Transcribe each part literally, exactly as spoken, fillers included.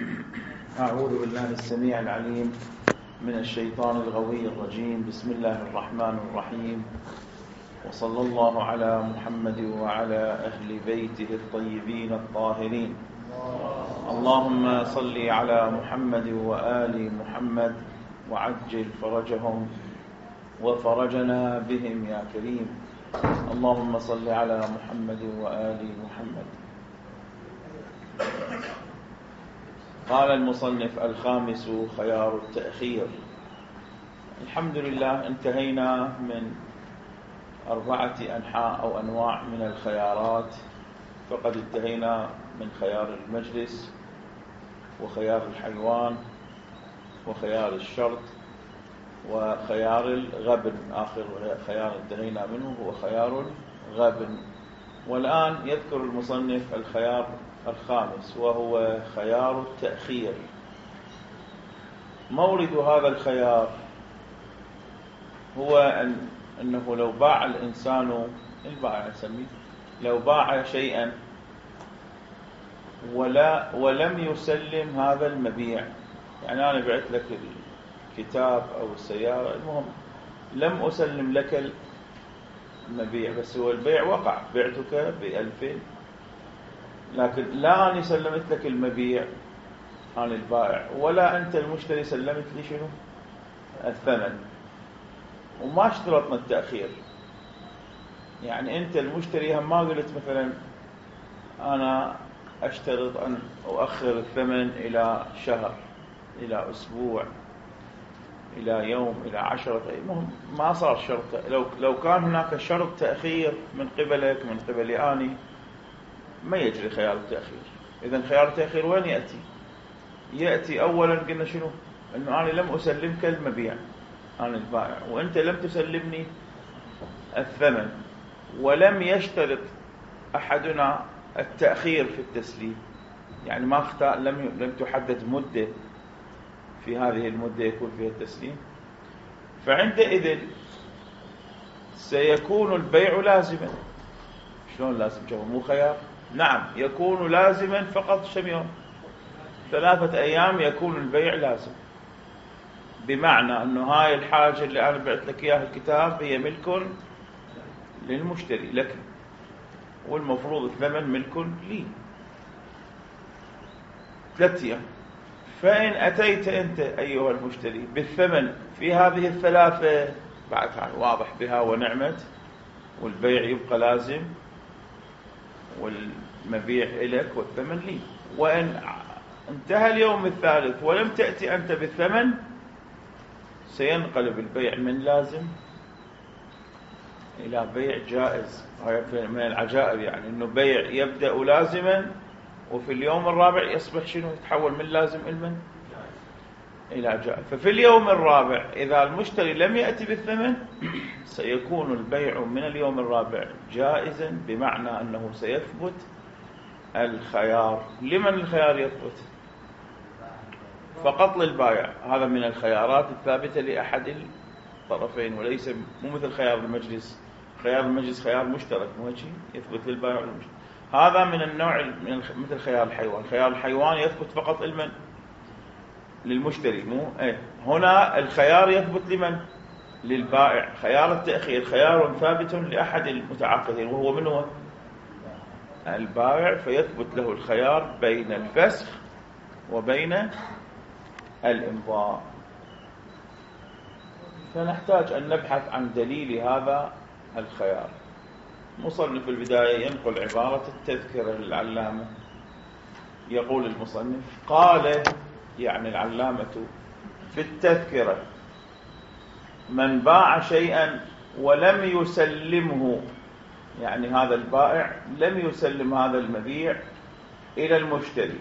أعوذ بالله السميع العليم من الشيطان الغوي الرجيم. بسم الله الرحمن الرحيم، وصلى الله على محمد وعلى أهل بيته الطيبين الطاهرين. اللهم صل على محمد وآل محمد وعجل فرجهم وفرجنا بهم يا كريم. اللهم صل على محمد وآل محمد. قال المصنف: الخامس خيار التأخير. الحمد لله، انتهينا من أربعة أنحاء أو أنواع من الخيارات. فقد انتهينا من خيار المجلس وخيار الحيوان وخيار الشرط وخيار الغبن. آخر خيار انتهينا منه هو خيار الغبن. والآن يذكر المصنف الخيار الخامس وهو خيار التأخير. مورد هذا الخيار هو أن أنه لو باع الإنسان، البائع نسميه، لو باع شيئا ولا ولم يسلم هذا المبيع. يعني أنا بعت لك الكتاب أو السيارة، المهم لم أسلم لك المبيع، بس هو البيع وقع، بعتك بألفين، لكن لا أنا سلمت لك المبيع عن البائع، ولا أنت المشتري سلمت لي شنو؟ الثمن. وما اشترطنا التأخير. يعني أنت المشتري هم ما قلت مثلا أنا أشترط أن أؤخر الثمن إلى شهر، إلى أسبوع، إلى يوم، إلى عشرة. المهم ما صار شرط. لو لو كان هناك شرط تأخير من قبلك من قبلي أني، ما يجري خيار التأخير. إذن خيار التأخير وين يأتي؟ يأتي أولا قلنا شنو؟ أنه أنا لم أسلمك المبيع عن البائع، وأنت لم تسلمني الثمن، ولم يشترط أحدنا التأخير في التسليم. يعني ما اختار، لم لم تحدد مدة في هذه المدة يكون فيها التسليم. فعندئذ سيكون البيع لازما. شلون لازم؟ جو مو خيار. نعم، يكون لازما فقط كم يوم؟ ثلاثة أيام يكون البيع لازم. بمعنى أنه هاي الحاجة اللي أنا بعت لك إياها الكتاب هي ملك للمشتري لك، والمفروض الثمن ملك لي. ثلاثة أيام. فإن أتيت أنت أيها المشتري بالثمن في هذه الثلاثة، بعد واضح بها ونعمت، والبيع يبقى لازم، والمبيع إليك والثمن لي. وإن انتهى اليوم الثالث ولم تأتي أنت بالثمن، سينقلب البيع من لازم إلى بيع جائز. هاي من العجائب، يعني أنه بيع يبدأ لازما وفي اليوم الرابع يصبح شنو؟ يتحول من لازم إلى إلى جائز. ففي اليوم الرابع إذا المشتري لم يأتي بالثمن، سيكون البيع من اليوم الرابع جائزا، بمعنى أنه سيثبت الخيار. لمن الخيار يثبت؟ فقط للبائع. هذا من الخيارات الثابتة لأحد الطرفين، وليس مو مثل خيار المجلس. خيار المجلس خيار مشترك، مو هيك، يثبت للبائع والمشتري. هذا من النوع من مثل خيار الحيوان. خيار الحيوان يثبت فقط لمن؟ للمشتري، مو ايه. هنا الخيار يثبت لمن؟ للبائع. خيار التأخير خيار ثابت لأحد المتعاقدين، وهو من هو؟ البائع. فيثبت له الخيار بين الفسخ وبين الإمضاء. فنحتاج أن نبحث عن دليل هذا الخيار. مصنف البداية ينقل عبارة التذكرة للعلامة. يقول المصنف: قال، يعني العلامة، في التذكرة: من باع شيئا ولم يسلمه، يعني هذا البائع لم يسلم هذا المبيع إلى المشتري،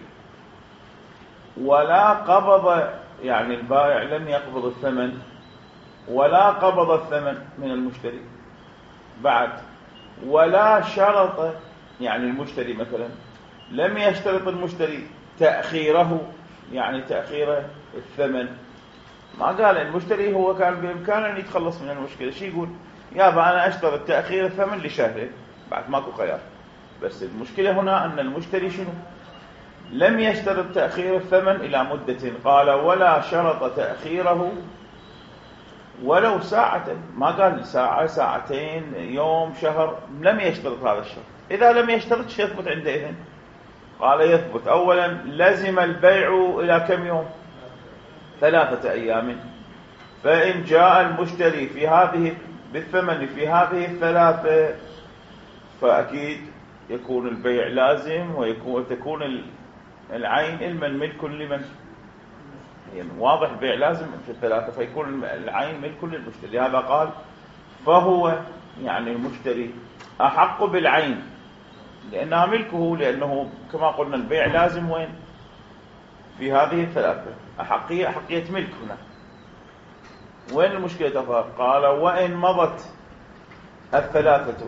ولا قبض، يعني البائع لم يقبض الثمن ولا قبض الثمن من المشتري بعد، ولا شرط، يعني المشتري مثلا لم يشترط المشتري تأخيره، يعني تأخير الثمن. ما قال المشتري هو كان بإمكانه أن يتخلص من المشكلة. شي يقول؟ يابا أنا أشترط تأخير الثمن لشهرين، بعد ماكو خيار. بس المشكلة هنا أن المشتري شنو؟ لم يشترط تأخير الثمن إلى مدة. قال ولا شرط تأخيره ولو ساعة، ما قال ساعة ساعتين يوم شهر، لم يشترط هذا الشرط. إذا لم يشترط شو يثبت عندئذ؟ قال يثبت أولا لزم البيع إلى كم يوم؟ ثلاثة أيام. فإن جاء المشتري في هذه بالثمن في هذه الثلاثة فأكيد يكون البيع لازم، ويكون تكون العين علما ملك لمن؟ يعني واضح البيع لازم في الثلاثة، فيكون العين ملك للمشتري. هذا قال فهو يعني المشتري أحق بالعين لأنها ملكه، لأنه كما قلنا البيع لازم وين؟ في هذه الثلاثة. أحقية أحقية ملك هنا. وين المشكلة تظهر؟ قال وإن مضت الثلاثة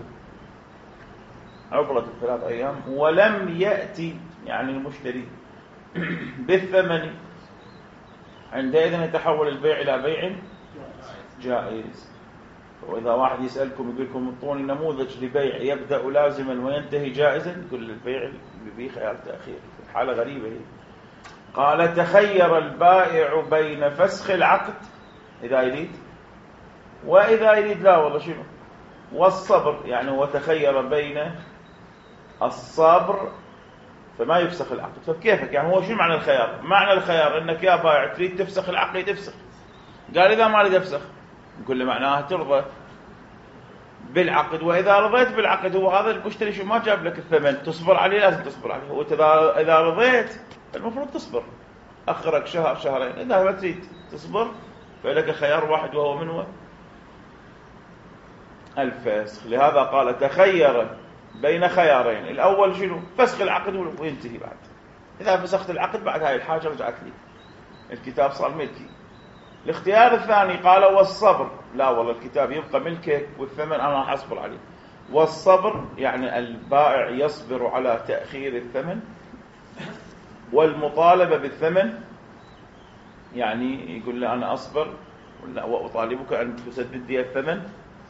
عبرة الثلاث أيام ولم يأتي يعني المشتري بالثمن، عندئذ يتحول البيع إلى بيع جائز. وإذا واحد يسألكم يقول لكم اعطوني نموذج لبيع يبدأ لازما وينتهي جائزا، يقول البيع اللي فيه خيار تأخير. حالة غريبة هي. قال تخير البائع بين فسخ العقد إذا يريد، وإذا يريد لا والله شنو، والصبر، يعني وتخير بين الصبر فما يفسخ العقد. فكيفك يعني هو شو معنى الخيار؟ معنى الخيار انك يا بائع تريد تفسخ العقد تفسخ. قال اذا ما اريد افسخ، نقول له معناها ترضى بالعقد، واذا رضيت بالعقد هو هذا المشتري شو ما جاب لك الثمن تصبر عليه، لازم تصبر عليه. واذا اذا رضيت المفروض تصبر، اخرك شهر شهرين. اذا ما تريد تصبر فلك خيار واحد وهو من هو الفسخ. لهذا قال تخير بين خيارين، الأول شنو؟ فسخ العقد وينتهي بعد. إذا فسخت العقد بعد هاي الحاجة رجعت لي، الكتاب صار ملكي. الاختيار الثاني قال والصبر، لا والله الكتاب يبقى ملكك والثمن أنا أصبر عليه. والصبر يعني البائع يصبر على تأخير الثمن، والمطالبة بالثمن يعني يقول له أنا أصبر وأطالبك أن تسدد لي الثمن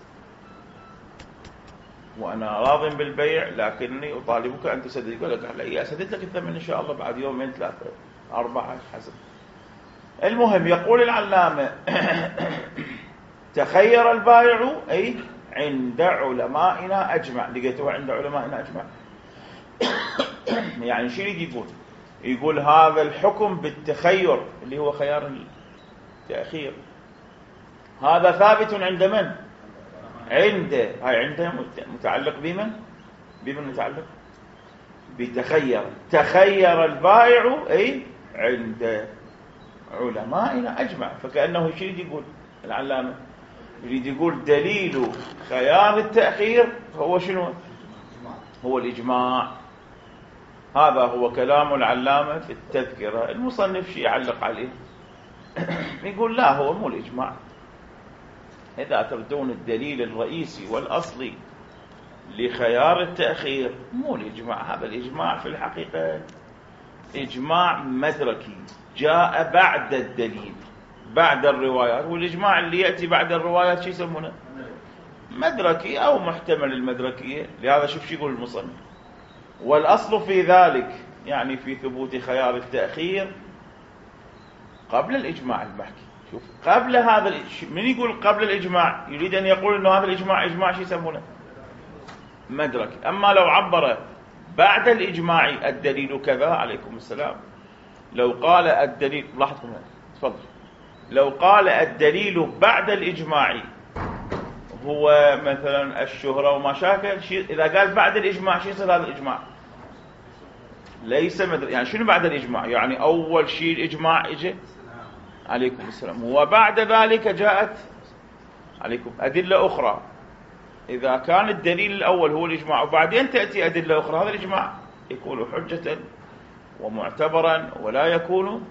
وأنا راض بالبيع لكنني أطالبك أن تسدد. يقول لك لا أسدد لك الثمن إن شاء الله بعد يومين ثلاثة أربعة حسب. المهم يقول العلامة تخير البائع أي عند علمائنا أجمع. لقيته عند علمائنا أجمع يعني شو يقول؟ يقول هذا الحكم بالتخير اللي هو خيار التأخير هذا ثابت عند من؟ عنده. هاي عنده متعلق بمن؟ بمن متعلق؟ بتخير. تخير البائع أي عند علمائنا أجمع. فكأنه شيء يقول العلامة يريد يقول دليل خيار التأخير هو شنو؟ هو الإجماع. هذا هو كلام العلامة في التذكرة. المصنف شيء يعلق عليه يقول لا هو مو الإجماع. إذا تردون الدليل الرئيسي والأصلي لخيار التأخير مو الإجماع. هذا الإجماع في الحقيقة إجماع مدركي جاء بعد الدليل بعد الروايات، والإجماع اللي يأتي بعد الروايات شو يسمونه؟ مدركي أو محتمل المدركية. لهذا شوف شو يقول المصنف والأصل في ذلك يعني في ثبوت خيار التأخير قبل الإجماع المحكي. شوف قبل هذا من يقول قبل الإجماع يريد أن يقول أنه هذا الإجماع إجماع شو يسمونه؟ مدركي. أما لو عبر بعد الإجماع الدليل كذا عليكم السلام، لو قال الدليل لاحظوا تفضل، لو قال الدليل بعد الإجماع هو مثلا الشهرة وما شاكل شيء، إذا قال بعد الإجماع شو يصير هذا الإجماع؟ ليس مدرك. يعني شنو بعد الإجماع؟ يعني أول شيء الإجماع إجي عليكم السلام، وبعد ذلك جاءت عليكم أدلة أخرى. إذا كان الدليل الأول هو الإجماع وبعدين تأتي أدلة أخرى، هذا الإجماع يكون حجة ومعتبرا ولا يكون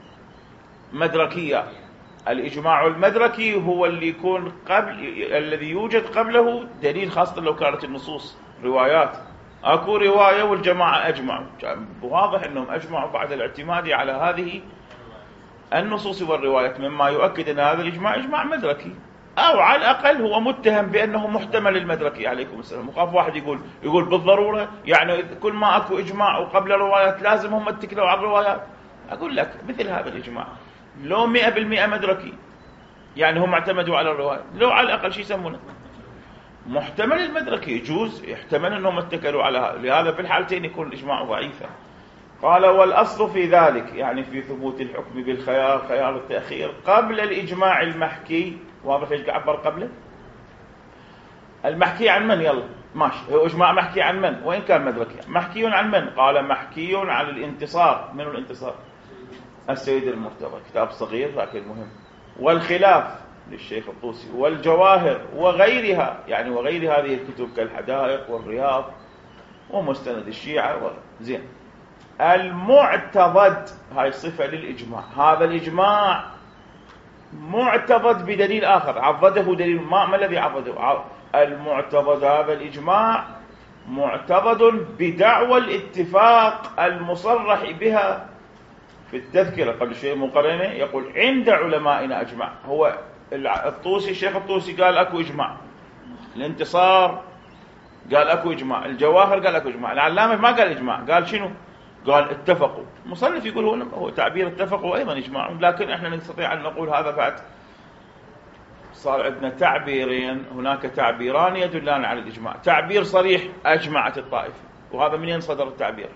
مدركيا. الإجماع المدركي هو اللي يكون قبل الذي يوجد قبله دليل، خاصة لو كانت النصوص روايات. أكو رواية والجماعة أجمعوا، واضح أنهم أجمعوا بعد الاعتماد على هذه النصوص والروايات، مما يؤكد أن هذا الإجماع إجماع مدركي. أو على الأقل هو متهم بأنه محتمل المدركي عليكم السلام. وخاف واحد يقول يقول بالضرورة يعني كل ما أكو إجماع وقبل الروايات لازم هم يتكلوا على الروايات. أقول لك مثل هذا الإجماع لو مئة بالمئة مدركي يعني هم اعتمدوا على الرواية، لو على الأقل شيء يسمونه محتمل المدركي، يجوز يحتمل أنهم اتكلوا على هذا، لهذا في الحالتين يكون الإجماع ضعيفا. قال والأصل في ذلك يعني في ثبوت الحكم بالخيار خيار التأخير قبل الإجماع المحكي. واضح ايش عبر قبله؟ المحكي عن من؟ يلا ماشي، هو إجماع محكي عن من وإن كان مدركي؟ محكي عن من؟ قال محكي عن الانتصار. من الانتصار؟ السيد المرتضى، كتاب صغير لكن مهم. والخلاف للشيخ الطوسي، والجواهر وغيرها يعني وغير هذه الكتب كالحدائق والرياض ومستند الشيعة زين. المعتضد هاي صفة للإجماع، هذا الإجماع معتضد بدليل آخر عضده دليل ما, ما الذي عضده؟ المعتضد هذا الإجماع معتضد بدعوى الاتفاق المصرح بها في التذكرة. قبل شيء مقرنة يقول عند علمائنا أجمع. هو الطوسي الشيخ الطوسي قال أكو إجماع، الانتصار قال أكو إجماع، الجواهر قال أكو إجماع، العلامة ما قال إجماع، قال شنو؟ قال اتفقوا. مصنف يقول هو, هو تعبير اتفقوا أيضا إجماع، لكن احنا نستطيع أن نقول هذا بعد صار عندنا تعبيرين، هناك تعبيران يدلان على الإجماع. تعبير صريح أجمعت الطائفة، وهذا من ينصدر التعبير؟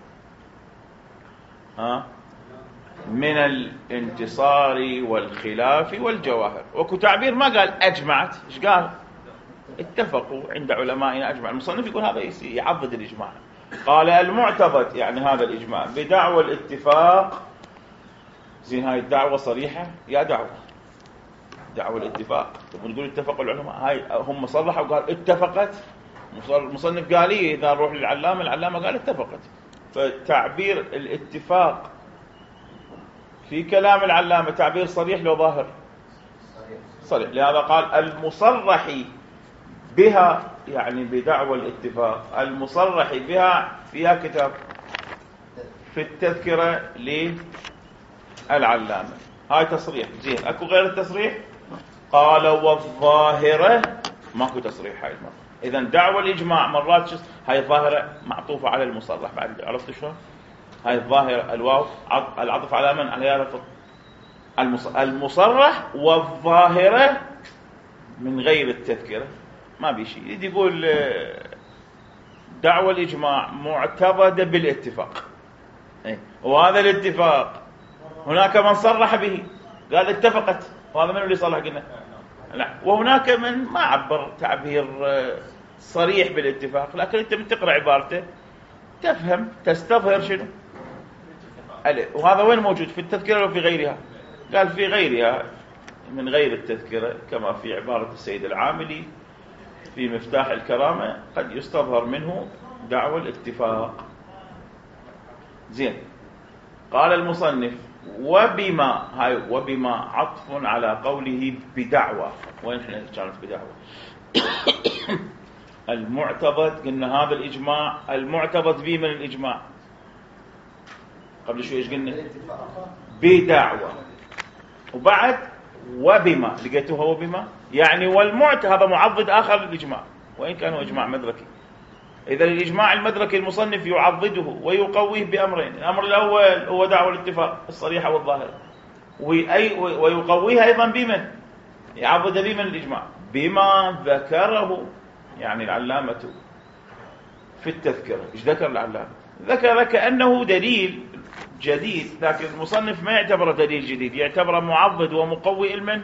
ها؟ من الانتصار والخلاف والجواهر. وكو تعبير ما قال أجمعت، إيش قال؟ اتفقوا عند علمائنا أجمع. المصنف يقول هذا يعضد الإجماع. قال المعتضد يعني هذا الإجماع بدعوى الاتفاق. زين هاي الدعوة صريحة يا دعوة دعوة الاتفاق. تقول نقول اتفقوا العلماء، هاي هم صرحوا وقال اتفقت. المصنف قال لي إذا نروح للعلامة، العلامة قال اتفقت. فتعبير الاتفاق في كلام العلامة تعبير صريح لو ظاهر؟ صريح. لهذا قال المصرح بها يعني بدعوى الاتفاق، المصرح بها فيها كتاب في التذكرة للعلامة. هاي تصريح. زين اكو غير التصريح؟ قال والظاهرة ماكو تصريح هاي المرة. اذا دعوى الإجماع مرات هاي الظاهرة معطوفة على المصرح. بعد عرفت شلون؟ هاي الظاهرة الواو العطف على من؟ على يارفض المصرح. والظاهرة من غير التذكرة ما بيشي. يدي يقول دعوى الإجماع معتضدة بالاتفاق، وهذا الاتفاق هناك من صرح به قال اتفقت، وهذا من اللي صرح قلنا لا. وهناك من ما عبر تعبير صريح بالاتفاق، لكن انت بتقرأ عبارته تفهم تستظهر شنو. وهذا وين موجود؟ في التذكرة وفي غيرها؟ قال في غيرها من غير التذكرة، كما في عبارة السيد العاملي في مفتاح الكرامة قد يستظهر منه دعوى الاتفاق. زين. قال المصنف وبما هاي وبما عطف على قوله بدعوى. وين احنا كانت بدعوى؟ المعتضد قلنا هذا الإجماع المعتضد به من الإجماع. قبل شوي ايش قلنا؟ بدعوى. وبعد وبما لقيتوها وبما يعني والمعت هذا معضد آخر للإجماع وإن كان هو إجماع مدركي. إذا الإجماع المدركي المصنف يعضده ويقويه بأمرين. الأمر الأول هو دعوى الاتفاق الصريحة والظاهرة، ويقويها أيضا بمن؟ يعضد بمن الإجماع؟ بما ذكره يعني العلامة في التذكرة. إيش ذكر العلامة؟ ذكر كأنه دليل جديد، لكن المصنف ما يعتبره دليل جديد، يعتبره معضد ومقوي المن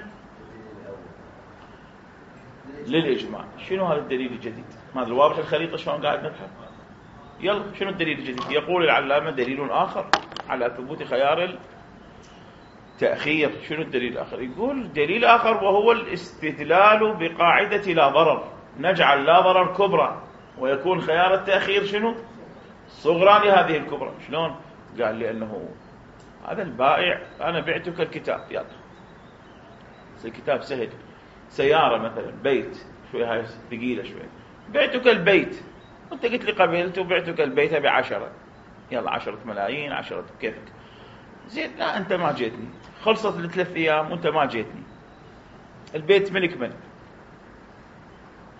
للإجماع. شنو هذا الدليل الجديد؟ ما ادري واضح الخريطة شلون قاعد نبحث. يلا شنو الدليل الجديد؟ يقول العلامة دليل آخر على ثبوت خيار التأخير. شنو الدليل الآخر؟ يقول دليل آخر وهو الاستدلال بقاعدة لا ضرر، نجعل لا ضرر كبرى ويكون خيار التأخير شنو؟ صغرى لهذه الكبرى. شلون؟ قال لأنه هذا البائع أنا بعتك الكتاب، يلا الكتاب سهل، سيارة مثلا، بيت شوي هاي ثقيلة شوي، بعتك البيت وانت قلت لي قبلت وبعتك البيت بعشرة، يلا عشرة ملايين عشرة كيفك. زين لا انت ما جيتني، خلصت لثلاث ايام وانت ما جيتني، البيت ملك من؟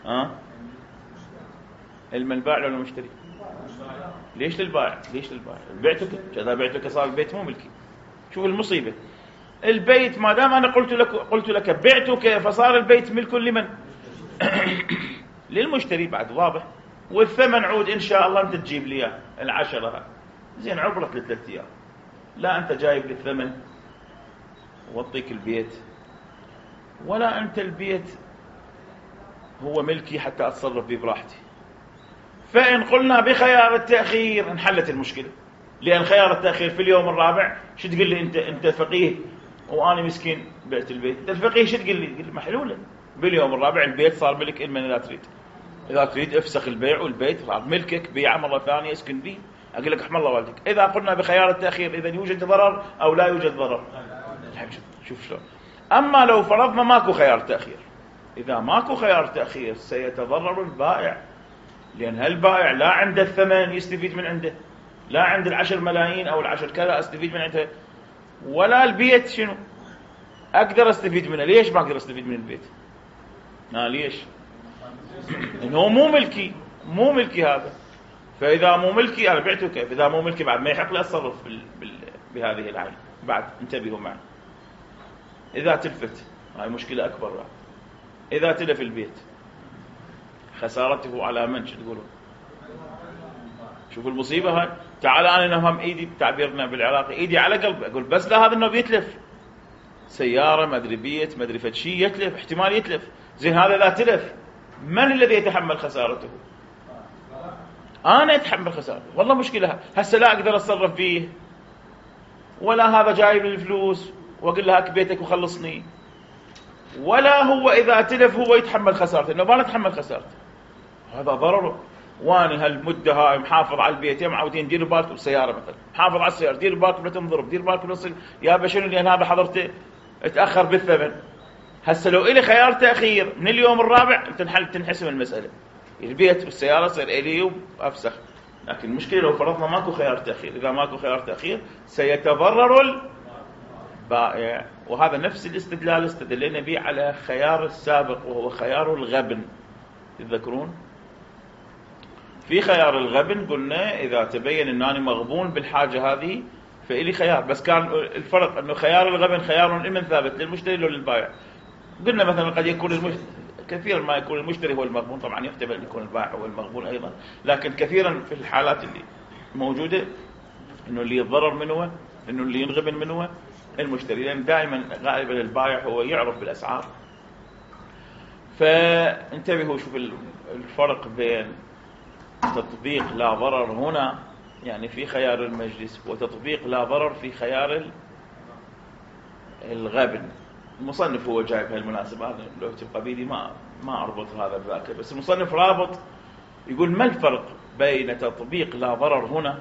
ها المنباع ولا المشتري؟ ليش للبائع؟ ليش للبائع؟ بعتك كذا، بعتك صار البيت مو ملكي. شوف المصيبة، البيت ما دام أنا قلت لك قلت لك بعتك فصار البيت ملك لمن؟ للمشتري بعد، واضح. والثمن عود إن شاء الله أنت تجيب لي إياه العشرة، زين عبرت لثلاث أيام، لا أنت جايب لي الثمن وأعطيك البيت، ولا أنت البيت هو ملكي حتى أتصرف به براحتي. فإن قلنا بخيار التأخير انحلت المشكلة، لأن خيار التأخير في اليوم الرابع شو تقول لي أنت؟ أنت فقيه وأنا مسكين بعت البيت، أنت الفقيه شو تقول لي؟ تقول محلولة، باليوم الرابع البيت صار ملك إلمن إذا تريد، إذا تريد افسخ البيع والبيت صار ملكك، بيعه مرة ثانية اسكن به. أقول لك احمد الله والدك. إذا قلنا بخيار التأخير إذا يوجد ضرر أو لا يوجد ضرر؟ شوف شلون. أما لو فرضنا ماكو خيار تأخير، إذا ماكو خيار تأخير سيتضرر البائع، لأن هالبائع لا عنده الثمن يستفيد من عنده، لا عند العشر ملايين أو العشر كذا استفيد من عنده، ولا البيت شنو أقدر استفيد منه. ليش ما أقدر استفيد من البيت؟ آه ليش؟ إنه مو ملكي، مو ملكي هذا. فإذا مو ملكي أنا بعته كيف؟ إذا مو ملكي بعد ما يحق لي أتصرف بال... بال... بهذه العين. بعد انتبهوا معي، إذا تلفت هاي مشكلة أكبر بعد. إذا تلف البيت خسارته على من؟ شو تقولون؟ شوفوا المصيبة هاي. تعال أنا نفهم إيدي، بتعبيرنا بالعراقي إيدي على قلب، أقول بس لا هذا إنه بيتلف سيارة مدري بيت مدري فد شيء يتلف، احتمال يتلف. زين هذا إذا تلف من الذي يتحمل خسارته؟ أنا أتحمل خسارته. والله مشكلة هسه لا أقدر أتصرف فيه، ولا هذا جايب لي الفلوس وأقول له هاك بيتك وخلصني، ولا هو إذا تلف هو يتحمل خسارته، إنه ما نتحمل خسارته. هذا ضرره. واني هالمدة هاي محافظ على البيت، يا معودين ديروا بالكم بالسيارة مثلا، محافظ على السيارة، ديروا بالكم لا تنضرب، ديروا بالكم نصل يا بشنو، لأن هذا حضرته اتأخر بالثمن. هسه لو إلي خيار تأخير من اليوم الرابع تنحل تنحسم المسألة، البيت والسيارة يصير إلي وأفسخ. لكن المشكلة لو فرضنا ماكو خيار تأخير، إذا ماكو خيار تأخير سيتضرر البائع. وهذا نفس الاستدلال استدلنا به على خيار السابق وهو خيار الغبن. تذكرون في خيار الغبن قلنا إذا تبين أنني مغبون بالحاجة هذه فإلي خيار، بس كان الفرق أنه خيار الغبن خيار إما ثابت للمشتري أو للبائع. قلنا مثلا قد يكون المشتري، كثيرا ما يكون المشتري هو المغبون، طبعا يحتمل أن يكون البائع هو المغبون أيضا، لكن كثيرا في الحالات اللي موجودة أنه اللي يتضرر منه، أنه اللي ينغبن منه المشتري، لأن دائما غالبا البائع هو يعرف بالأسعار. فانتبهوا، شوف الفرق بين تطبيق لا ضرر هنا يعني في خيار المجلس، وتطبيق لا ضرر في خيار الغبن. المصنف هو جايب هالمناسبة، لو تبقى بيدي ما ما أربط هذا بذاك، بس المصنف رابط يقول ما الفرق بين تطبيق لا ضرر هنا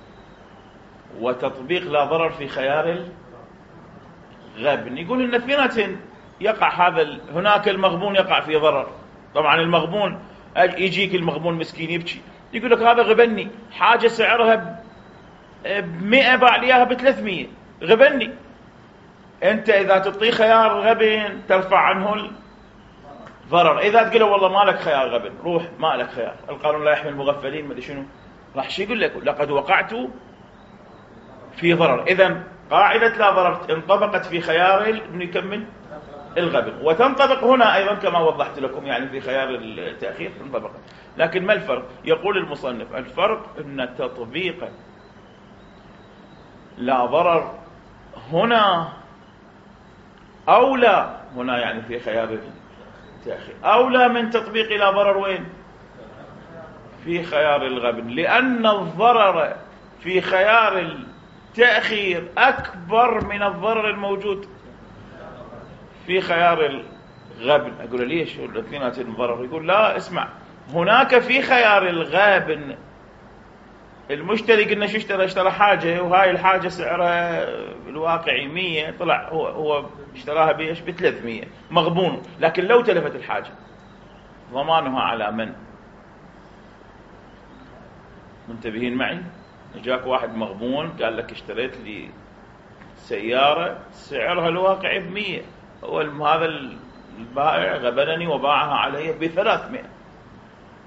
وتطبيق لا ضرر في خيار الغبن. يقول إن اثنيناتهم يقع هذا، هناك المغبون يقع في ضرر. طبعا المغبون يجيك المغبون مسكين يبكي يقول لك هذا غبني، حاجة سعرها بمئة باع ليها بثلاثمية، غبني. انت اذا تعطيه خيار غبن ترفع عنه الضرر. اذا تقول له والله ما لك خيار غبن، روح ما لك خيار، القانون لا يحمي المغفلين، ما ادري شنو، راح شو يقول لك؟ لقد وقعت في ضرر. اذا قاعدة لا ضرر انطبقت في خيار نكمل الغبن، وتنطبق هنا أيضا كما وضحت لكم، يعني في خيار التأخير انطبقت. لكن ما الفرق؟ يقول المصنف الفرق أن تطبيق لا ضرر هنا أولى، هنا يعني في خيار التأخير أولى من تطبيق لا ضرر وين؟ في خيار الغبن، لأن الضرر في خيار التأخير أكبر من الضرر الموجود في خيار الغبن. أقول ليش الاثنين ضرر؟ يقول لا اسمع، هناك في خيار الغابن المشتري قلنا شو اشترى؟ اشترى حاجة، وهاي الحاجة سعرها الواقعي مية، طلع هو هو اشتراها بإيش؟ بثلاثمية، مغبون. لكن لو تلفت الحاجة ضمانها على من؟ منتبهين معي؟ جاك واحد مغبون قال لك اشتريت لي سيارة سعرها الواقعي بمية، هو هذا البائع غبنني وباعها علي بثلاثمائة،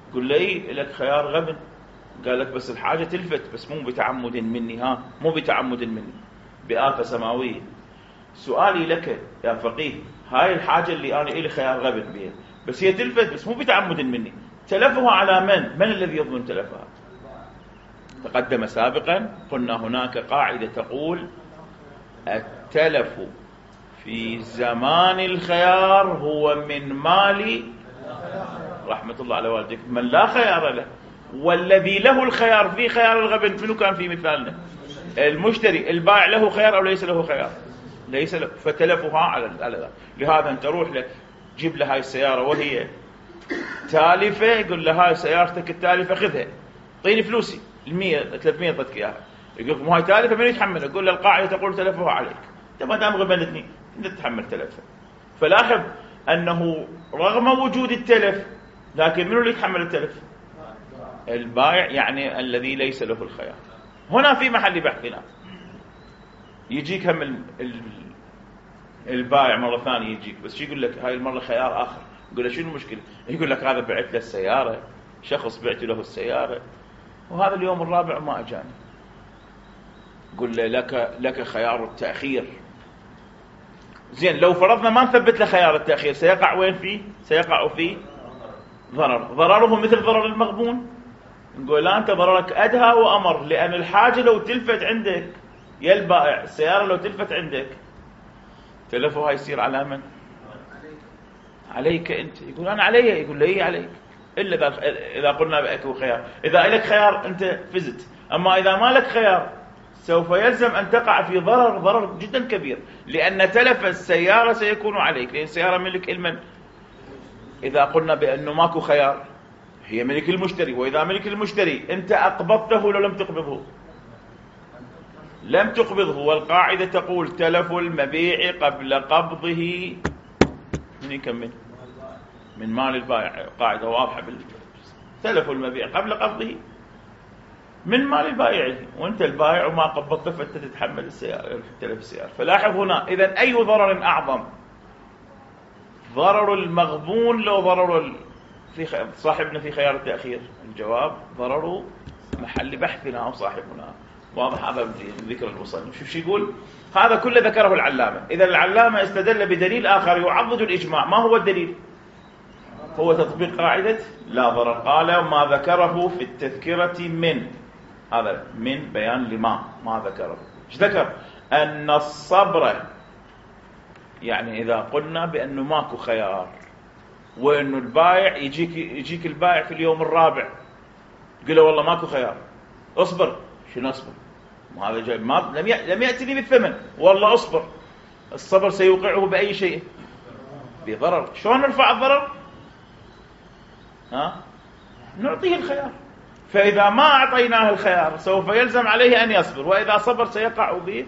قل لي لك خيار غبن. قال لك بس الحاجة تلفت، بس مو بتعمد مني، ها مو بتعمد مني، بآفة سماوية. سؤالي لك يا فقيه، هاي الحاجة اللي أنا إلي خيار غبن بها، بس هي تلفت بس مو بتعمد مني، تلفها على من؟ من الذي يضمن تلفها؟ تقدم سابقا قلنا هناك قاعدة تقول التلف في زمان الخيار هو من مال، رحمة الله على والديك، من لا خيار له. والذي له الخيار في خيار الغبن منو كان في مثالنا؟ المشتري. البائع له خيار أو ليس له خيار؟ ليس له، فتلفها على على لهذا أنت روح له جيب له هاي السيارة وهي تالفة، يقول له هاي سيارتك التالفة خذها، طيني فلوسي المية ثلاثمية طتك إياها. يقول لك مو هاي تالفة من يتحملها؟ يقول له القاعدة تقول تلفها عليك، انت ما دام غبنتني انت تتحمل تلفها. فلاحظ أنه رغم وجود التلف لكن منو اللي يتحمل التلف؟ البائع، يعني الذي ليس له الخيار. هنا في محل بحثنا يجيك هم البائع مرة ثانية يجيك، بس شو يقول لك؟ هاي المرة خيار آخر. يقول له شنو المشكلة؟ يقول لك هذا بعت له السيارة، شخص بعت له السيارة وهذا اليوم الرابع ما أجاني. يقول له لك لك خيار التأخير. زين، لو فرضنا ما نثبت له خيار التأخير سيقع وين فيه؟ سيقع فيه ضرر. ضرره مثل ضرر المغبون. نقول لا، أنت ضررك أدهى وأمر، لأن الحاجة لو تلفت عندك يا البائع، السيارة لو تلفت عندك تلفها يصير على من؟ عليك أنت. يقول أنا علي، يقول لي عليك، إلا إذا قلنا بأكو خيار. إذا لك خيار أنت فزت، أما إذا ما لك خيار سوف يلزم أن تقع في ضرر ضرر جدا كبير، لأن تلف السيارة سيكون عليك، لأن السيارة ملك المن. إذا قلنا بأنه ماكو خيار هي ملك المشتري، وإذا ملك المشتري أنت أقبضته ولا لم تقبضه؟ لم تقبضه. والقاعدة تقول تلف المبيع قبل قبضه من يكمل؟ من مال البائع. قاعدة واضحة بال تلف المبيع قبل قبضه من مال البائع، وانت البائع وما قبضته فانت تتحمل السيارة تلف السيارة. فلاحظ هنا إذن أي ضرر أعظم؟ ضرر المغبون لو ضرر ال... في صاحبنا في خيار التأخير؟ الجواب ضرر محل بحثنا أو صاحبنا. واضح هذا الذكر المصنف. شوف شو يقول، هذا كله ذكره العلامة. إذا العلامة استدل بدليل آخر يعضد الإجماع. ما هو الدليل؟ هو تطبيق قاعدة لا ضرر. قال ما ذكره في التذكرة من، هذا من بيان لما ما ذكره. ايش ذكر؟ أن الصبر، يعني إذا قلنا بأنه ماكو خيار وأنه البائع يجيك يجيك البائع في اليوم الرابع يقول له والله ماكو خيار، اصبر. شنو اصبر؟ ما هذا جاي ما لم لم يأتني بالثمن، والله اصبر. الصبر سيوقعه بأي شيء؟ بضرر. شلون نرفع الضرر؟ ها؟ نعطيه الخيار. فإذا ما أعطيناه الخيار سوف يلزم عليه أن يصبر، وإذا صبر سيقع به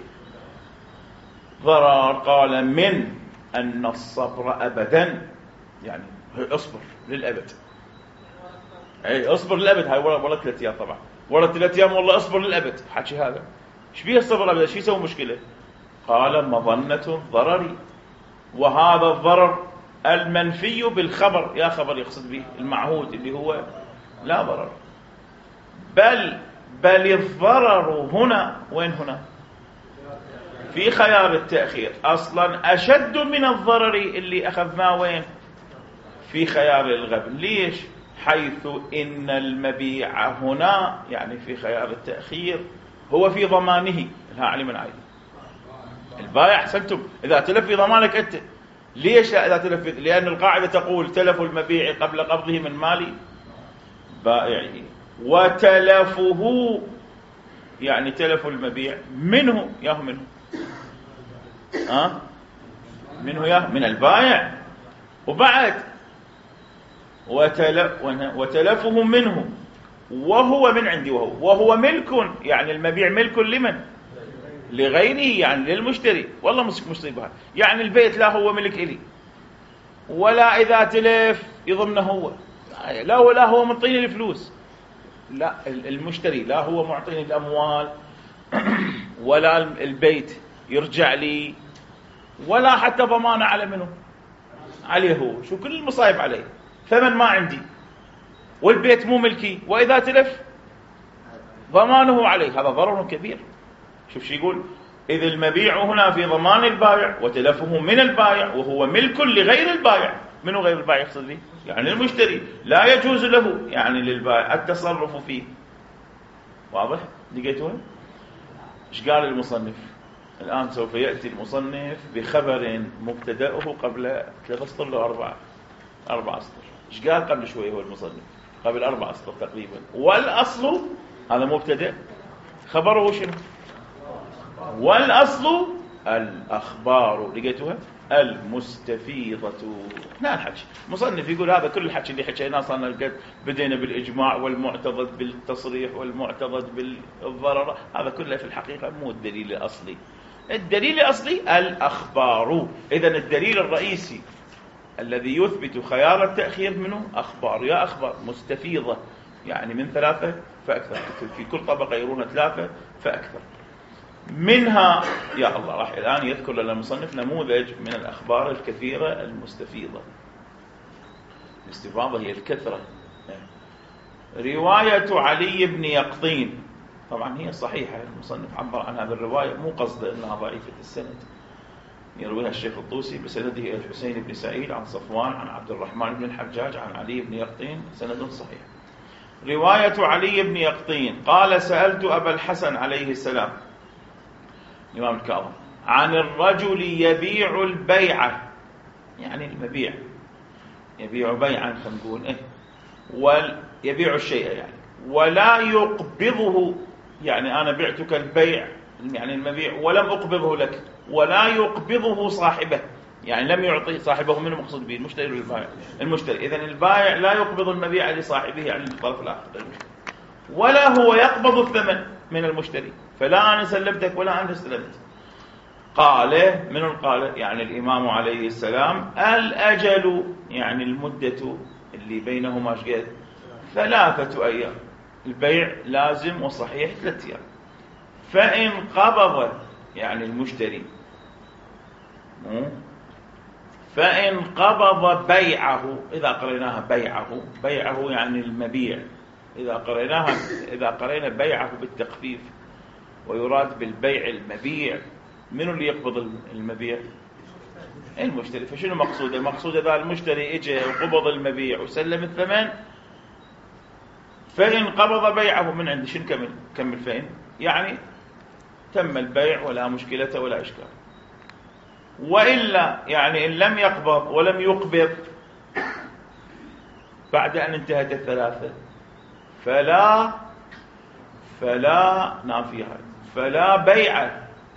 ضرر. قال من أن الصبر أبدا، يعني اصبر للأبد. أي اصبر للأبد. هاي ولا ثلاث أيام طبعا، ولا ثلاث أيام والله اصبر للأبد. حكي هذا ايش بيه الصبر أبدا؟ شو يسوي مشكلة؟ قال مظنة الضرر، وهذا الضرر المنفي بالخبر. يا خبر يقصد به المعهود اللي هو لا ضرر. بل بل الضرر هنا وين؟ هنا في خيار التأخير أصلا أشد من الضرر اللي أخذناه وين؟ في خيار الغبن. ليش؟ حيث إن المبيع هنا يعني في خيار التأخير هو في ضمانه. ها علي من عيد البائع. أحسنتم، إذا تلف في ضمانك أنت. ليش لا إذا تلف؟ لأن القاعدة تقول تلف المبيع قبل قبضه من مال بائعه، وتلفه يعني تلف المبيع منه، ياه منه، أه؟ منه ياه من البائع. وبعد وتلف وتلفه منه وهو من عندي، وهو وهو ملك، يعني المبيع ملك لمن؟ لغيره، يعني للمشتري. والله مصيبة، يعني البيت لا هو ملك إلي ولا إذا تلف يضمنه هو، لا ولا هو منطيني الفلوس، لا المشتري لا هو معطيني الأموال ولا البيت يرجع لي، ولا حتى ضمانة على منه، عليه هو. شو كل المصايب عليه، ثمن ما عندي. والبيت مو ملكي، وإذا تلف ضمانه عليه، هذا ضرر كبير. شوف شو يقول: إذ المبيع هنا في ضمان البائع وتلفه من البائع وهو ملك لغير البائع. منو غير البائع يقصد به؟ يعني المشتري، لا يجوز له يعني للبائع التصرف فيه. واضح؟ لقيتوها؟ ايش قال المصنف؟ الآن سوف يأتي المصنف بخبر مبتدأه قبل ثلاث أسطر له أربعة أربع أسطر. ايش قال قبل شوي هو المصنف؟ قبل أربع أسطر تقريبا. والأصل هذا مبتدأ، خبره شنو؟ والأصل الأخبار. لقيتوها؟ المستفيضة. لا الحكي مصنف يقول هذا كل الحكي اللي حكيناه صارنا قد بدينا بالإجماع والمعتضد بالتصريح والمعتضد بالضرر، هذا كله في الحقيقة مو الدليل الأصلي. الدليل الأصلي الأخبار. إذن الدليل الرئيسي الذي يثبت خيار التأخير منه أخبار. يا أخبار مستفيضة يعني من ثلاثة فأكثر، في كل طبقة يرون ثلاثة فأكثر. منها يا الله راح الآن يذكر لنا المصنف نموذج من الأخبار الكثيرة المستفيضة. الاستفاضة هي الكثرة. رواية علي بن يقطين، طبعا هي صحيحة، المصنف عبر عن هذه الرواية، مو قصده أنها ضعيفة السند. يرويها الشيخ الطوسي بسنده إلى الحسين بن سعيد عن صفوان عن عبد الرحمن بن الحجاج عن علي بن يقطين، سند صحيح. رواية علي بن يقطين قال: سألت أبا الحسن عليه السلام الإمام الكاظم عن الرجل يبيع البيعة، يعني المبيع يبيع بيعا خلينا نقول إيه، ويبيع الشيء يعني ولا يقبضه، يعني أنا بعتك البيع يعني المبيع ولم أقبضه لك، ولا يقبضه صاحبه، يعني لم يعطي صاحبه. من المقصود به؟ المشتري والبائع. المشتري. إذن البائع لا يقبض المبيع لصاحبه يعني الطرف الآخر المشتري، ولا هو يقبض الثمن من المشتري، فلا أنا سلمتك ولا أنت سلمت. قال من قال يعني الإمام عليه السلام: الأجل يعني المدة اللي بينهما شقد ثلاثة أيام، البيع لازم وصحيح ثلاثة أيام. فإن قبض يعني المشتري فإن قبض بيعه، إذا قريناها بيعه بيعه يعني المبيع، إذا قريناها إذا قرينا بيعه بالتخفيف ويراد بالبيع المبيع، من اللي يقبض المبيع؟ المشتري. فشنو مقصوده؟ مقصود إذا المشتري إجى وقبض المبيع وسلم الثمن، فإن قبض بيعه من عنده شنو كمل كمل فإن يعني تم البيع ولا مشكلة ولا إشكال. وإلا يعني إن لم يقبض ولم يقبض بعد أن انتهت الثلاثة فلا فلا نافيها فلا بيع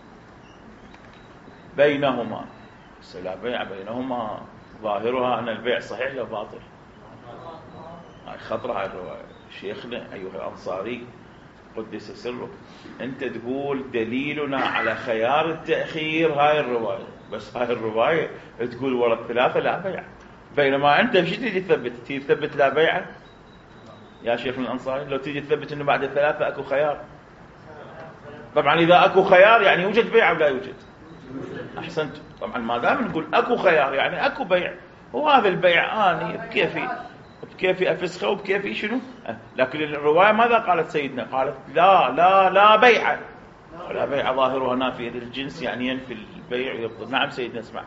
بينهما. لا بيع بينهما ظاهرها أن البيع صحيح لا باطل. هاي خطرة هاي الرواية. شيخنا أيها الأنصاري قدس سرك، أنت تقول دليلنا على خيار التأخير هاي الرواية، بس هاي الرواية تقول ورا الثلاثة لا بيع، بينما أنت مش تيجي تثبت تيجي تثبت لا بيع يا شيخ الأنصاري. لو تيجي تثبت أنه بعد الثلاثة أكو خيار، طبعا إذا أكو خيار يعني يوجد بيع ولا يوجد؟ أحسنت. طبعا ما دام نقول أكو خيار يعني أكو بيع، وهذا البيع آني بكيفي بكيفي أفسخه وبكيفي شنو. لكن الرواية ماذا قالت سيدنا؟ قالت لا لا لا بيع، لا بيع ظاهرها نافية للجنس يعني ينفي البيع ويبطل. نعم سيدنا اسمعك.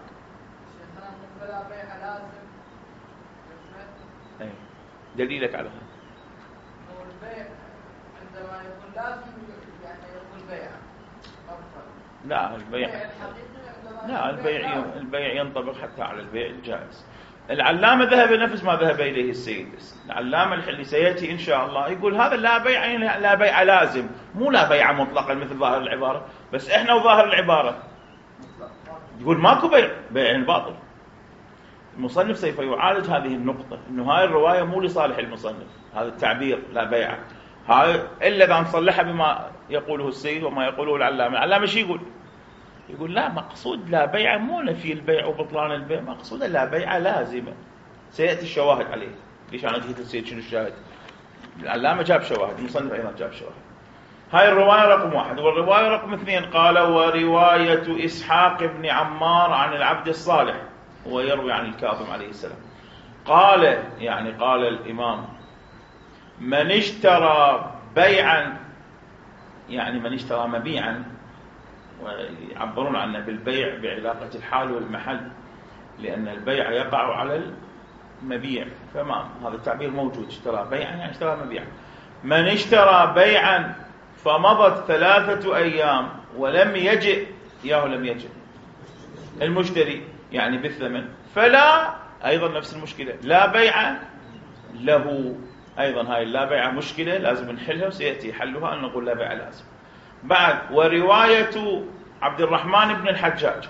أي دليلك على هذا؟ البيع عندما يكون لازم يعني يكون بيع. لا البيع لا البيع البيع ينطبق حتى على البيع الجائز. العلامة ذهب نفس ما ذهب إليه السيد. العلامة اللي سيأتي إن شاء الله يقول هذا لا بيع يعني لا بيع لازم، مو لا بيع مطلقا مثل ظاهر العبارة. بس إحنا وظاهر العبارة يقول ماكو بيع، بيع باطل. المصنف سوف يعالج هذه النقطة، إنه هاي الرواية مو لصالح المصنف، هذا التعبير لا بيع هاي إلا إذا نصلحها بما يقوله السيد وما يقوله العلامة. العلامة شو يقول؟ يقول لا مقصود لا بيع مو نفي البيع وبطلان البيع، مقصود لا بيع لازمة. سيأتي الشواهد عليه. ليش أنا جيت السيد شنو الشاهد؟ العلامة جاب شواهد، المصنف أيضا جاب شواهد. هاي الرواية رقم واحد. والرواية رقم اثنين قال: ورواية إسحاق بن عمار عن العبد الصالح، هو يروي عن الكاظم عليه السلام. قال يعني قال الإمام من اشترى بيعا، يعني من اشترى مبيعا، ويعبرون عنه بالبيع بعلاقة الحال والمحل، لأن البيع يقع على المبيع، فما هذا التعبير موجود، اشترى بيعا يعني اشترى مبيعا. من اشترى بيعا فمضت ثلاثة أيام ولم يجئ، ياه لم يجئ المشتري يعني بالثمن، فلا، أيضا نفس المشكلة، لا بيع له. أيضا هاي لا بيع مشكلة لازم نحلها، وسيأتي حلها أن نقول لا بيع لازم. بعد، ورواية عبد الرحمن بن الحجاج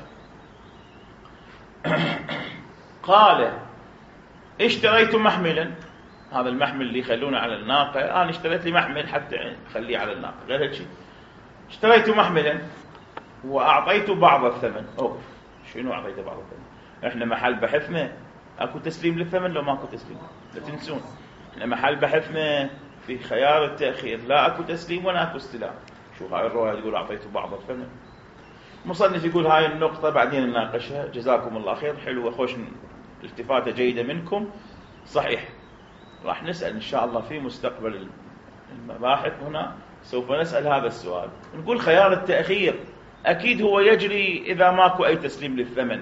قال اشتريت محملا، هذا المحمل اللي يخلونه على الناقة، أنا اشتريت لي محمل حتى أخليه على الناقة، غير هيك شيء. اشتريت محملا وأعطيت بعض الثمن. أوه، شنو أعطيت بعض الثمن؟ إحنا محل بحثنا أكو تسليم للثمن لو ماكو تسليم؟ لا تنسون، إحنا محل بحثنا في خيار التأخير، لا أكو تسليم ولا أكو استلام. شو هاي الرواية تقول أعطيت بعض الثمن؟ مصنف يقول هاي النقطة بعدين نناقشها، جزاكم الله خير، حلوة خوش، التفاتة جيدة منكم، صحيح. راح نسأل إن شاء الله في مستقبل المباحث هنا، سوف نسأل هذا السؤال، نقول خيار التأخير أكيد هو يجري إذا ماكو أي تسليم للثمن،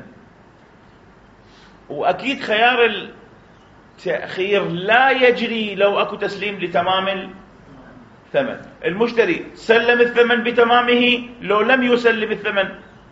وأكيد خيار التأخير لا يجري لو أكو تسليم لتمام الثمن. المشتري سلم الثمن بتمامه لو لم يسلم الثمن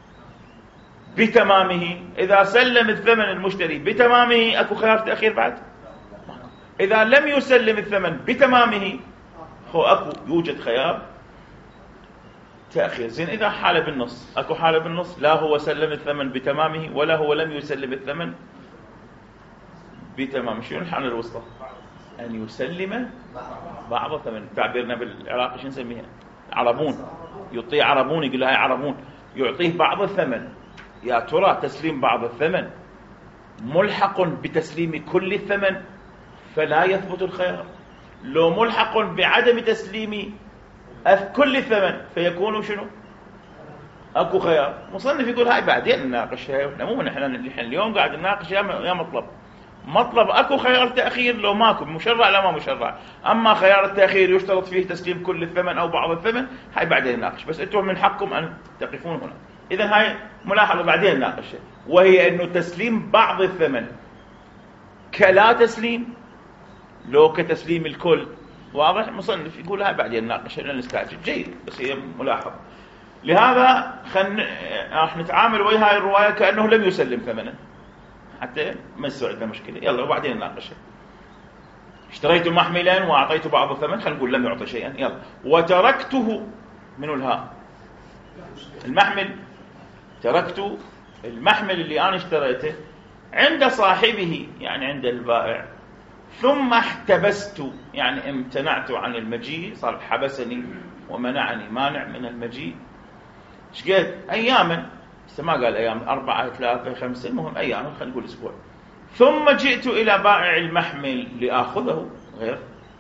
بتمامه. إذا سلم الثمن المشتري بتمامه أكو خيار تأخير بعد؟ إذا لم يسلم الثمن بتمامه هو أكو يوجد خيار تأخير. زين، إذا حالة بالنص، أكو حالة بالنص، لا هو سلم الثمن بتمامه ولا هو لم يسلم الثمن بتمامه، شنو الحالة الوسطى؟ أن يسلم بعض الثمن. تعبيرنا بالعراق شو نسميها؟ عربون، يعطيه عربون، يقول هاي عربون، يعطيه بعض الثمن. يا ترى تسليم بعض الثمن ملحق بتسليم كل الثمن فلا يثبت الخيار، لو ملحق بعدم تسليم كل الثمن فيكون شنو؟ اكو خيار. مصنف يقول هاي بعدين نناقشها، احنا مو نحن اليوم قاعد نناقش يا مطلب مطلب اكو خيار تأخير لو ماكو، مشرع لا ما مشرع. اما خيار التأخير يشترط فيه تسليم كل الثمن او بعض الثمن، هاي بعدين نناقش، بس انتم من حقكم ان تقفون هنا. اذا هاي ملاحظة بعدين نناقشها، وهي انه تسليم بعض الثمن كلا تسليم لو كتسليم الكل. واضح؟ مصنف يقول هاي بعدين نناقشها لان نستعجل، جيد، بس هي ملاحظة. لهذا خن راح نتعامل ويا هاي الرواية كأنه لم يسلم ثمنا حتى ما يصير عندنا مشكلة. يلا وبعدين نناقشها. اشتريت محملا وأعطيت بعض الثمن، خلينا نقول لم يعطي شيئا. يلا، وتركته من الهاء المحمل، تركت المحمل اللي أنا اشتريته عند صاحبه يعني عند البائع، ثم احتبست يعني امتنعت عن المجيء، صار حبسني ومنعني مانع من المجيء. شقد أياما، ما قال أيام، أربعة ثلاثة خمسة، المهم أيام، خلينا نقول أسبوع. ثم جئت إلى بائع المحمل لآخذه غير،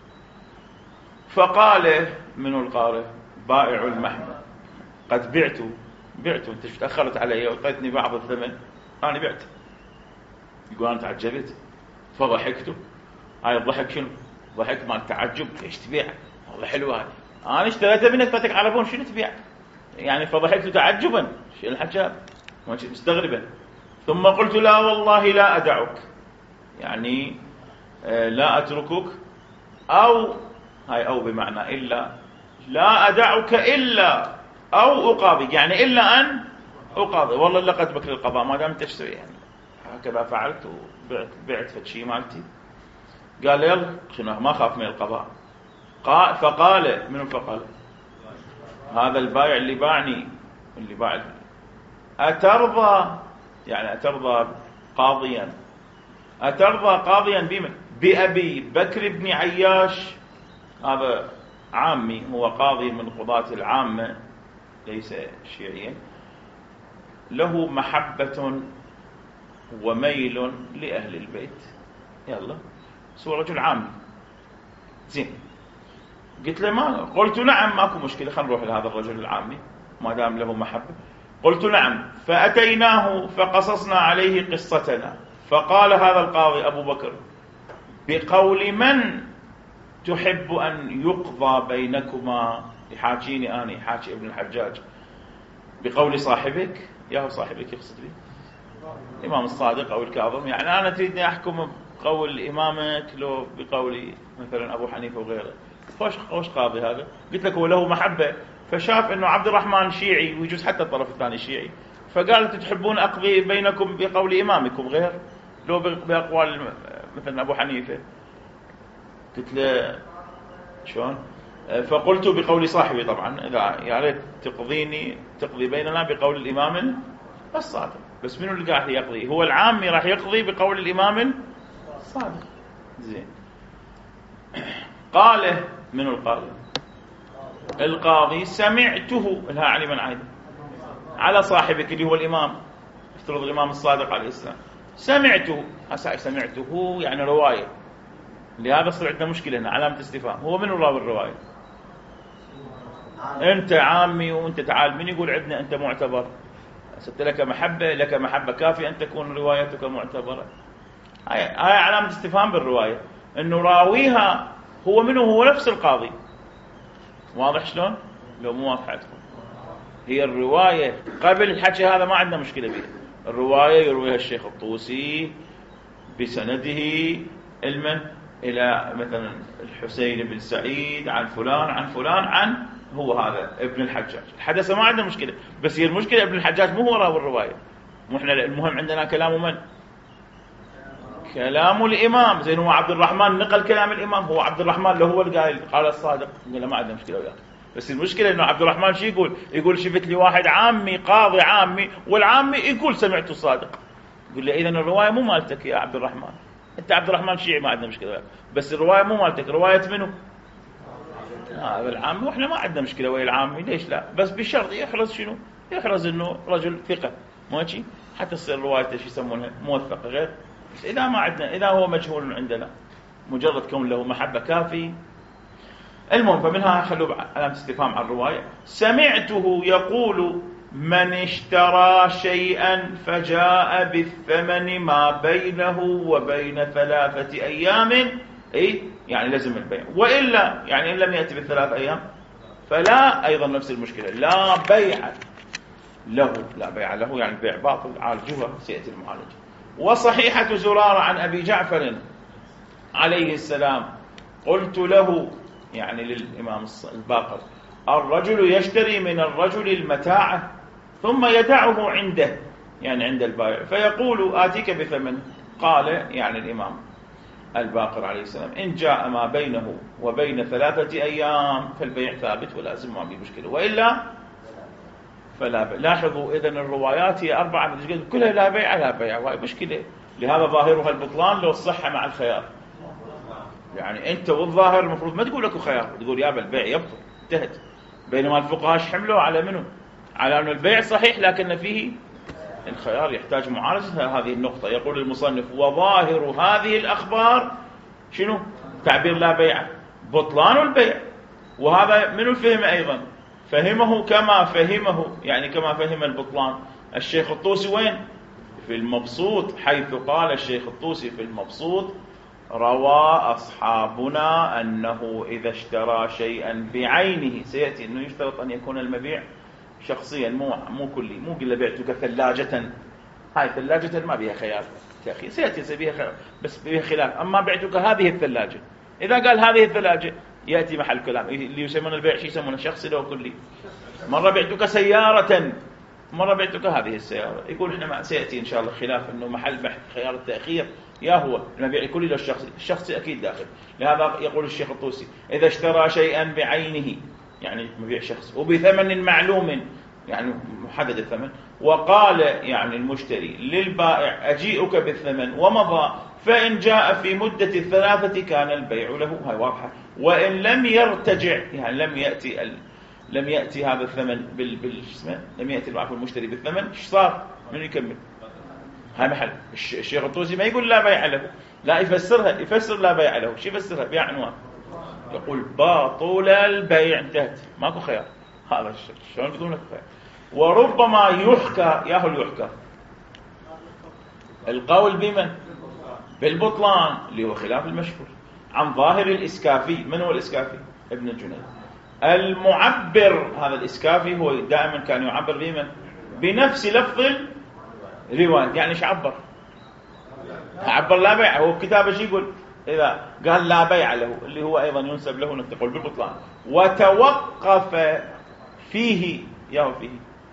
فقال من القارئ بائع المحمل قد بعت بعت أنت تأخرت علي وأعطيتني بعض الثمن، أنا بعت. يقول أنا تعجبت فضحكت. هاي الضحك شنو؟ ضحك مال تعجب، ليش تبيع؟ والله حلوة هاي، أنا اشتريتها منك فتك عربون، شنو تبيع؟ يعني فضحكت تعجبا، شيء الحجاب مستغربا. ثم قلت لا والله لا أدعك، يعني لا أتركك، أو هاي أو بمعنى إلا، لا أدعك إلا أو أقاضي، يعني إلا أن أقاضي، والله لقد بك للقضاء ما دام تشتري، يعني هكذا فعلت وبعت بعت فتشي مالتي. قال يلا شنو ما خاف من القضاء. قال فقال من فقال هذا البائع اللي باعني اللي باع، أترضى يعني أترضى قاضيا، أترضى قاضيا بمن؟ بأبي بكر بن عياش، هذا عامي، هو قاضي من قضاة العامة ليس شيعيا، له محبة وميل لأهل البيت. يلا سوى رجل عامي. زين، قلت له ما قلت نعم ماكو مشكلة، خلينا نروح لهذا الرجل العامي ما دام له محبة. قلت نعم، فأتيناه فقصصنا عليه قصتنا، فقال هذا القاضي أبو بكر بقول من تحب أن يقضى بينكما، يحاكيني أنا يحاكي ابن الحجاج بقول صاحبك، يا صاحبك يقصد به الإمام الصادق أو الكاظم، يعني أنا تريدني أحكم بقول إمامك لو بقول مثلا أبو حنيفة وغيره، خوش خوش قاضي هذا. قلت لك هو له محبة، فشاف أنه عبد الرحمن شيعي ويجوز حتى الطرف الثاني شيعي، فقال تحبون أقضي بينكم بقول إمامكم غير لو بأقوال مثلا أبو حنيفة. قلت له شلون؟ فقلت بقول صاحبي طبعا، إذا يا ريت تقضيني تقضي بيننا بقول الإمام الصادق. بس منو اللي قاعد يقضي؟ هو العامي راح يقضي بقول الإمام الصادق. زين. قال من القاضي القاضي سمعته لها علي بن عايد على صاحبك اللي هو الإمام، افترض الإمام الصادق عليه السلام، سمعته. هسه سمعته يعني رواية، لهذا صار عندنا مشكلة هنا علامة استفهام. هو من راوي الرواية؟ أنت عامي وأنت تعال، من يقول عندنا أنت معتبر؟ ست لك محبة، لك محبة كافية أن تكون روايتك معتبرة. هاي هاي علامة استفهام بالرواية، إنه راويها هو منه، هو نفس القاضي. واضح شلون؟ لو مو واضح عندكم، هي الرواية قبل الحكي هذا ما عندنا مشكلة بها. الرواية يرويها الشيخ الطوسي بسنده المن إلى مثلا الحسين بن سعيد عن فلان عن فلان عن هو هذا ابن الحجاج. الحدث ما عندنا مشكلة، بس هي المشكلة ابن الحجاج مو هو راوي الرواية، مو احنا المهم عندنا كلام من؟ كلام الإمام. زين هو عبد الرحمن نقل كلام الإمام، هو عبد الرحمن لو هو القائل قال الصادق، قال ما عندنا مشكلة وياه. بس المشكلة إنه عبد الرحمن شو يقول؟ يقول شفت لي واحد عامي قاضي عامي، والعامي يقول سمعت الصادق. يقول له إذا الرواية مو مالتك يا عبد الرحمن، أنت عبد الرحمن شيعي ما عندنا مشكلة وياه، بس الرواية مو مالتك، رواية منو؟ هذا العامي، وإحنا ما عندنا مشكلة ويا العامي، ليش لا؟ بس بشرط يحرز شنو؟ يحرز إنه رجل ثقة، ماشي، حتى تصير روايته شو يسمونها موثقة. غير بس إذا ما عندنا، إذا هو مجهول عندنا مجرد كون له محبة كافي. المهم فمنها خلوا علامة استفهام على الرواية. سمعته يقول من اشترى شيئا فجاء بالثمن ما بينه وبين ثلاثة أيام، أي يعني لازم البيع، وإلا يعني إن لم يأتي بالثلاث أيام فلا، أيضا نفس المشكلة، لا بيع له، لا بيع له يعني بيع باطل، عالجها سيأتي المعالجة. وصحيحة زرارة عن أبي جعفر عليه السلام قلت له يعني للإمام الباقر الرجل يشتري من الرجل المتاع ثم يدعه عنده، يعني عند البائع، فيقول آتيك بثمن. قال يعني الإمام الباقر عليه السلام إن جاء ما بينه وبين ثلاثة أيام فالبيع ثابت ولازم، ما في مشكلة، وإلا فلا بيع. لاحظوا إذن الروايات هي أربعة كلها لا بيع لا بيع، وهي مشكلة. لهذا ظاهرها البطلان لو الصحة مع الخيار، يعني أنت والظاهر المفروض ما تقول لك خيار، تقول يا البيع يبطل انتهت. بينما الفقهاء حملوا على منه؟ على أن البيع صحيح لكن فيه الخيار، يحتاج معالجة هذه النقطة. يقول المصنف وظاهر هذه الأخبار شنو؟ تعبير لا بيع، بطلان البيع. وهذا من الفهم أيضا، فهمه كما فهمه، يعني كما فهم البطلان الشيخ الطوسي وين؟ في المبسوط، حيث قال الشيخ الطوسي في المبسوط روى أصحابنا أنه إذا اشترى شيئا بعينه، سيأتي أنه يشترط أن يكون المبيع شخصيا مو مو كلي، مو قل بعتك ثلاجة، هاي ثلاجة ما بيها خيار يا أخي، سيأتي بيها خيار بس بيها خلاف. أما بعتك هذه الثلاجة، إذا قال هذه الثلاجة يأتي محل كلام اللي يسمون البيع شيء يسمونه شخصي لو كلي. مرة بعتك سيارة، مرة بعتك هذه السيارة، يقول إحنا ما سيأتي إن شاء الله خلاف أنه محل بحث خيار التأخير يا هو المبيع الكلي لو الشخصي، الشخصي أكيد داخل. لهذا يقول الشيخ الطوسي إذا اشترى شيئا بعينه يعني مبيع شخص وبثمن معلوم يعني محدد الثمن، وقال يعني المشتري للبائع أجيئك بالثمن ومضى، فإن جاء في مدة الثلاثة كان البيع له، هاي واضحة. وإن لم يرتجع يعني لم يأتي ال... لم يأتي هذا الثمن بال بال لم يأتي العفو المشتري بالثمن، ايش صار؟ من يكمل؟ هاي محل الشيخ الطوسي ما يقول لا بيع له، لا يفسرها، يفسر لا بيع له. شو يفسرها؟ بيع عنوان، يقول باطل البيع، انتهت ماكو خيار. هذا الشيء شلون بدون لك خيار؟ وربما يحكى ياهل يحكى القول بمن؟ بالبطلان اللي هو خلاف المشهور. عن ظاهر الإسكافي. من هو الإسكافي؟ ابن الجنيد. المعبر هذا الإسكافي هو دائما كان يعبر بمن؟ بنفس لفظ الرواية. يعني ايش عبر؟ عبر لا بيع. هو كتابه شي يقول؟ إذا قال لا بيع له، اللي هو أيضا ينسب له نقول بالبطلان. وتوقف فيه، يا فيه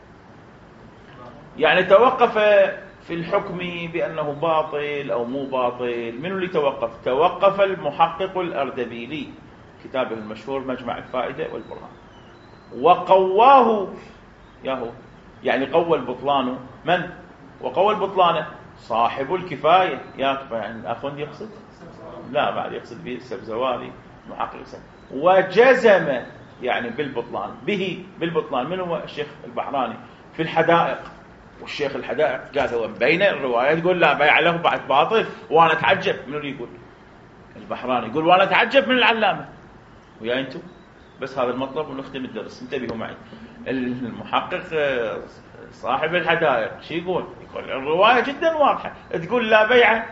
يعني توقف في الحكم بأنه باطل أو مو باطل. من اللي توقف؟ توقف المحقق الأردبيلي، كتابه المشهور مجمع الفائدة والبرهان. وقواه، ياهو يعني قوى البطلان. من؟ وقوى البطلان صاحب الكفاية. يا كفاية يعني الأخوند يقصد؟ لا، بعد يقصد به السبزواري محقق سنة. وجزم يعني بالبطلان، به بالبطلان. من هو؟ الشيخ البحراني في الحدائق. والشيخ الحدائق قال هو بين الروايات يقول لا بيع له بعد باطل. وانا اتعجب من اللي يقول البحراني، يقول وانا اتعجب من العلامة. ويا انتم بس هذا المطلب ونختم الدرس، انتبهوا معي. المحقق صاحب الحدائق شو يقول؟ يقول الرواية جدا واضحة تقول لا بيع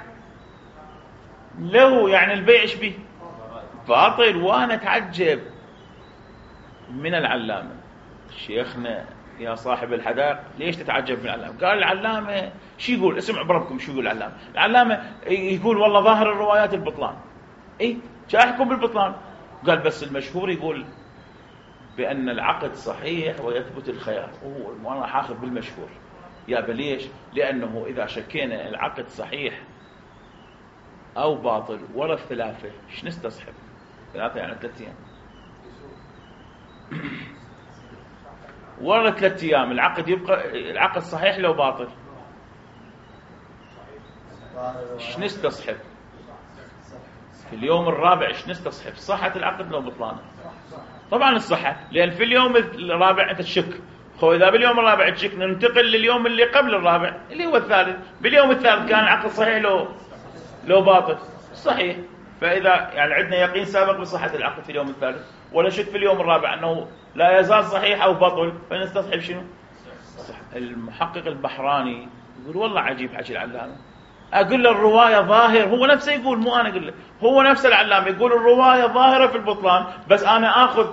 له، يعني البيع ايش به؟ باطل. وانا اتعجب من العلامة. شيخنا يا صاحب الحدائق ليش تتعجب من العلامة؟ قال العلامة شو يقول؟ اسمع بربكم شو يقول العلامة. العلامة يقول والله ظاهر الروايات البطلان. ايه شو احكم بالبطلان؟ قال بس المشهور يقول بأن العقد صحيح ويثبت الخيار. اوه وانا حاخذ بالمشهور. يا بليش؟ لأنه إذا شكينا العقد صحيح أو باطل ورا الثلاثة ايش نستصحب؟ ثلاثة يعني ثلاثة أيام. ورا ثلاثة أيام العقد يبقى العقد صحيح لو باطل ايش نستصحب؟ في اليوم الرابع ايش نستصحب؟ صحة العقد لو بطلانه؟ طبعا الصحة، لأن في اليوم الرابع أنت تشك. خو إذا باليوم الرابع تشك ننتقل لليوم اللي قبل الرابع اللي هو الثالث. باليوم الثالث كان العقد صحيح لو لو باطل؟ صحيح. فإذا يعني عندنا يقين سابق بصحة العقد في اليوم الثالث، ولا شك في اليوم الرابع أنه لا يزال صحيح أو بطل، فنستصحب شنو؟ صح. المحقق البحراني يقول والله عجيب حكي العلامة. أقول له الرواية ظاهر، هو نفسه يقول مو أنا أقول له، هو نفس العلامة يقول الرواية ظاهرة في البطلان، بس أنا آخذ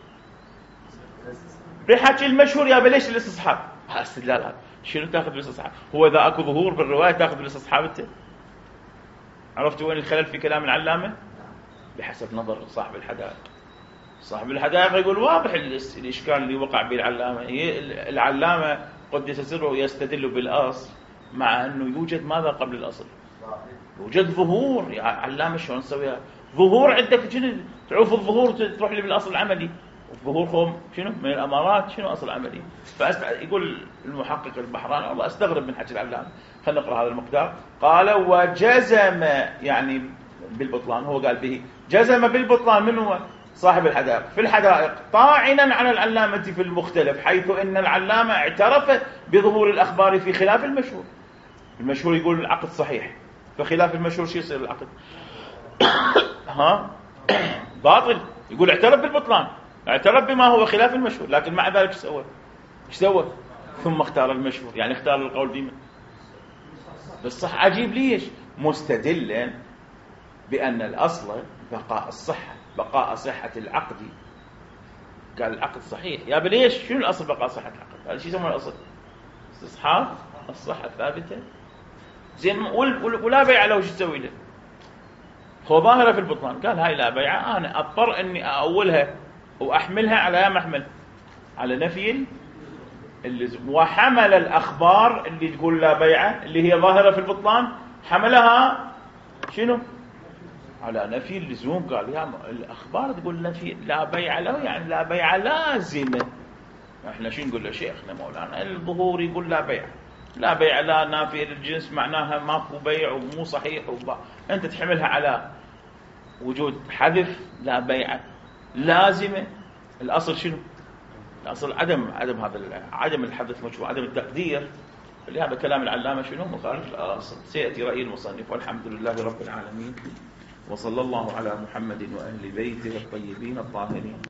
بحكي المشهور. يا بليش الاستصحاب؟ استدلال هذا. شنو تاخذ بالاستصحاب؟ هو إذا أكو ظهور بالرواية تاخذ بالاستصحاب أنت؟ عرفت وين الخلل في كلام العلامة؟ بحسب نظر صاحب الحدائق. صاحب الحدائق يقول واضح الإشكال اللي وقع به العلامة. العلامة قدس سره يستدل بالأصل مع أنه يوجد ماذا قبل الأصل؟ يوجد ظهور. يا علامة شلون نسويها؟ ظهور عندك شنو؟ تعوف الظهور تروح لي بالأصل العملي. الظهور خوم شنو؟ من الأمارات. شنو أصل عملي؟ فيقول المحقق البحراني والله أستغرب من حكي العلامة. خلينا نقرأ هذا المقدار. قال وجزم يعني بالبطلان. هو قال به جزم بالبطلان. من هو؟ صاحب الحدائق في الحدائق طاعنا على العلامة في المختلف، حيث إن العلامة اعترف بظهور الأخبار في خلاف المشهور. المشهور يقول العقد صحيح، فخلاف المشهور شو يصير العقد؟ ها باطل. يقول اعترف بالبطلان، اعترف بما هو خلاف المشهور، لكن مع ذلك ايش سوى؟ ايش سوى؟ ثم اختار المشهور، يعني اختار القول بمن؟ بالصح. عجيب ليش؟ مستدلا بأن الأصل بقاء الصحة، بقاء صحة العقد. قال العقد صحيح. يا بليش شنو الأصل بقاء صحة العقد؟ هذا شو يسمونه الأصل؟ استصحاب الصحة الثابتة. زين ولا بيع له شو تسوي له؟ هو ظاهرة في البطلان. قال هاي لا بيع، أنا أضطر أني أولها وأحملها على ما أحمل على نفي اللزوم. وحمل الأخبار اللي تقول لا بيع اللي هي ظاهرة في البطلان، حملها شنو؟ على نفي اللزوم. قال يا الأخبار تقول نفي لا بيع له، يعني لا بيع لازمة. احنا شو نقول له شيخنا مولانا؟ الظهور يقول لا بيع، لا بيع لا نافية للجنس، معناها ماكو بيع ومو صحيح وبا. انت تحملها على وجود حذف لا بيع لازمة. الأصل شنو؟ الأصل عدم عدم هذا عدم الحذف مشروع، عدم التقدير. فلهذا كلام العلامة شنو؟ مخالف الأصل. سيأتي رأي المصنف. والحمد لله رب العالمين، وصلى الله على محمد وأهل بيته الطيبين الطاهرين.